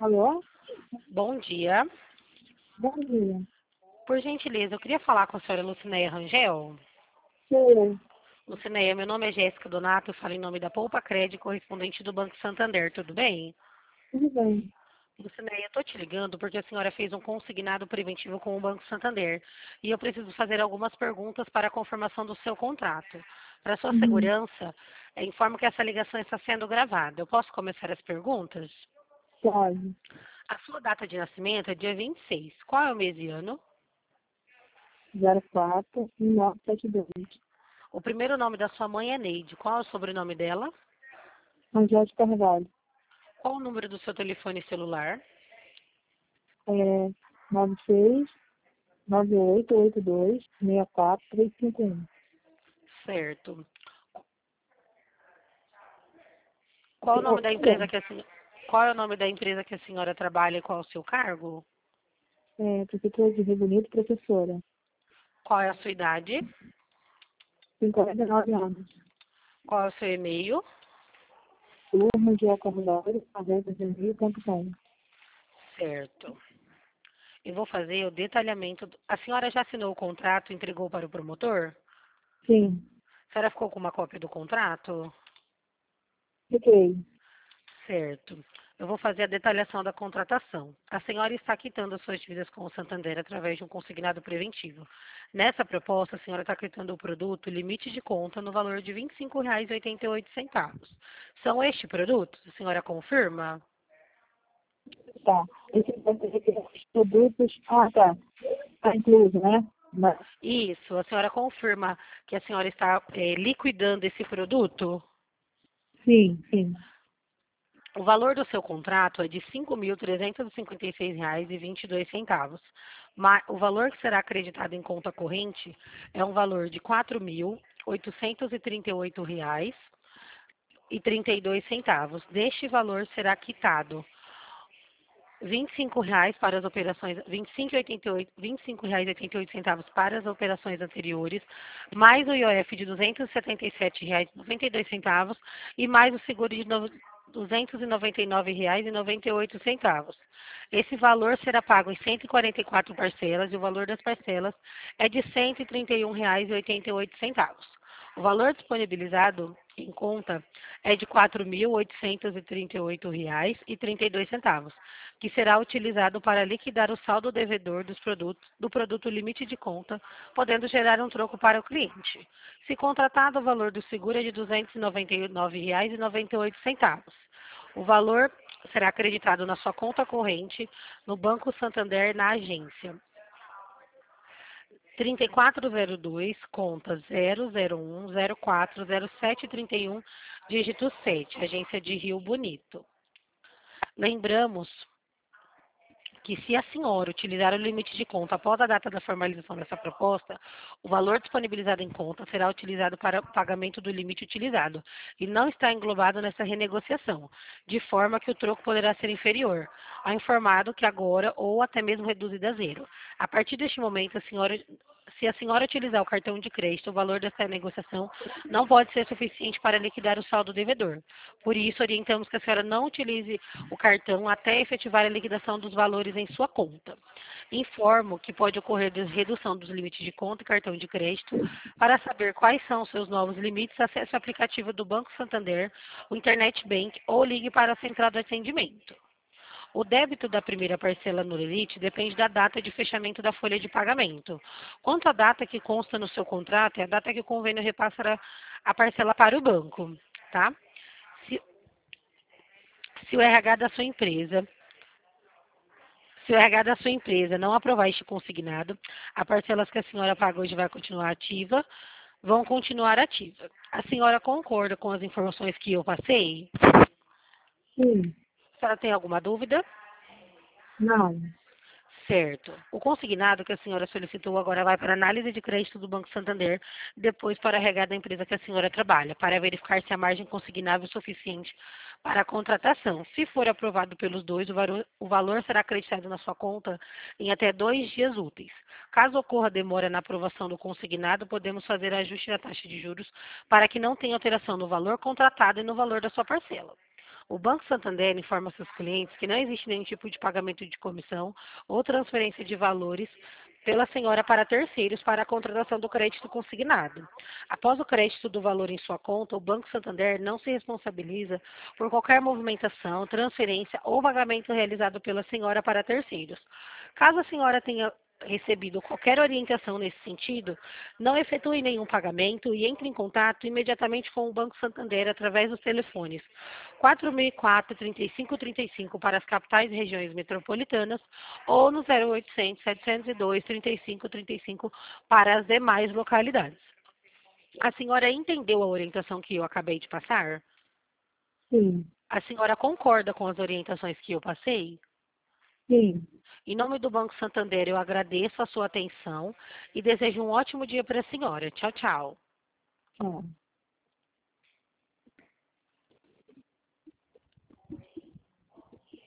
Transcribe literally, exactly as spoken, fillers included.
Alô? Bom dia. Bom dia. Por gentileza, eu queria falar com a senhora Lucinéia Rangel. Sou. Lucinéia, meu nome é Jéssica Donato, eu falo em nome da Poupa Crédito, correspondente do Banco Santander, tudo bem? Tudo bem. Lucinéia, eu estou te ligando porque a senhora fez um consignado preventivo com o Banco Santander e eu preciso fazer algumas perguntas para a confirmação do seu contrato. Para sua Uhum. segurança, eh, informo que essa ligação está sendo gravada. Eu posso começar as perguntas? Pode. A sua data de nascimento é dia vinte e seis. Qual é o mês e ano? zero quatro nove sete dois. O primeiro nome da sua mãe é Neide. Qual é o sobrenome dela? Angélica Carvalho. Qual o número do seu telefone celular? É nove seis nove oito oito dois seis quatro três cinco um. Certo. Qual o nome da empresa Olha, que a senhora... Qual é o nome da empresa que a senhora trabalha e qual é o seu cargo? é, prefeitura de Rio Bonito, professora. Qual é a sua idade? cinquenta e nove anos. Qual é o seu e-mail? Turma de Carvalho, arroba gmail ponto com. Certo. Eu vou fazer o detalhamento. do- A senhora já assinou o contrato e entregou para o promotor? Sim. A senhora ficou com uma cópia do contrato? Fiquei. Certo. Eu vou fazer a detalhação da contratação. A senhora está quitando as suas dívidas com o Santander através de um consignado preventivo. Nessa proposta, a senhora está quitando o produto limite de conta no valor de vinte e cinco reais e oitenta e oito centavos. São este produtos? A senhora confirma? Tá. Esse esses produtos. Ah, tá. Tá incluso, né? Mas, Isso. A senhora confirma que a senhora está eh, liquidando esse produto? sim, sim. O valor do seu contrato é de cinco mil trezentos e cinquenta e seis reais e vinte e dois centavos. Mas o valor que será acreditado em conta corrente é um valor de quatro mil oitocentos e trinta e oito reais e trinta e dois centavos. Deste valor será quitado vinte e cinco reais para as operações, vinte e cinco reais e oitenta e oito, vinte e cinco reais e oitenta e oito centavos para as operações anteriores, mais o I O F de duzentos e setenta e sete reais e noventa e dois centavos e mais o seguro de no- duzentos e noventa e nove reais e noventa e oito centavos. Esse valor será pago em cento e quarenta e quatro parcelas e o valor das parcelas é de cento e trinta e um reais e oitenta e oito centavos. O valor disponibilizado em conta é de quatro mil oitocentos e trinta e oito reais e trinta e dois centavos, que será utilizado para liquidar o saldo devedor dos produtos, do produto limite de conta, podendo gerar um troco para o cliente. Se contratado, o valor do seguro é de duzentos e noventa e nove reais e noventa e oito centavos. O valor será acreditado na sua conta corrente no Banco Santander na agência. trinta e quatro zero dois, conta zero zero um zero quatro zero sete trinta e um, dígito sete, agência de Rio Bonito. Lembramos que se a senhora utilizar o limite de conta após a data da formalização dessa proposta, o valor disponibilizado em conta será utilizado para o pagamento do limite utilizado e não está englobado nessa renegociação, de forma que o troco poderá ser inferior ao informado que agora ou até mesmo reduzido a zero. A partir deste momento, a senhora se a senhora utilizar o cartão de crédito, o valor dessa negociação não pode ser suficiente para liquidar o saldo devedor. Por isso, orientamos que a senhora não utilize o cartão até efetivar a liquidação dos valores em sua conta. Informo que pode ocorrer redução dos limites de conta e cartão de crédito. Para saber quais são os seus novos limites, acesse o aplicativo do Banco Santander, o Internet Bank ou ligue para a central de atendimento. O débito da primeira parcela no Elite depende da data de fechamento da folha de pagamento. Quanto à data que consta no seu contrato, é a data que o convênio repassa a parcela para o banco, tá? Se, se o R H da sua empresa Se o R H da sua empresa não aprovar este consignado, as parcelas que a senhora paga hoje vai continuar ativa, vão continuar ativas. A senhora concorda com as informações que eu passei? Sim. A senhora tem alguma dúvida? Não. Certo. O consignado que a senhora solicitou agora vai para análise de crédito do Banco Santander, depois para a R H da empresa que a senhora trabalha, para verificar se a margem consignável é suficiente para a contratação. Se for aprovado pelos dois, o valor, o valor será acreditado na sua conta em até dois dias úteis. Caso ocorra demora na aprovação do consignado, podemos fazer ajuste na taxa de juros para que não tenha alteração no valor contratado e no valor da sua parcela. O Banco Santander informa seus clientes que não existe nenhum tipo de pagamento de comissão ou transferência de valores pela senhora para terceiros para a contratação do crédito consignado. Após o crédito do valor em sua conta, o Banco Santander não se responsabiliza por qualquer movimentação, transferência ou pagamento realizado pela senhora para terceiros. Caso a senhora tenha recebido qualquer orientação nesse sentido, não efetue nenhum pagamento e entre em contato imediatamente com o Banco Santander através dos telefones quatro mil e quatro, trinta e cinco trinta e cinco para as capitais e regiões metropolitanas ou no zero oitocentos, setecentos e dois, trinta e cinco trinta e cinco para as demais localidades. A senhora entendeu a orientação que eu acabei de passar? Sim, A senhora concorda com as orientações que eu passei? sim. Em nome do Banco Santander, eu agradeço a sua atenção e desejo um ótimo dia para a senhora. Tchau, tchau. Tá.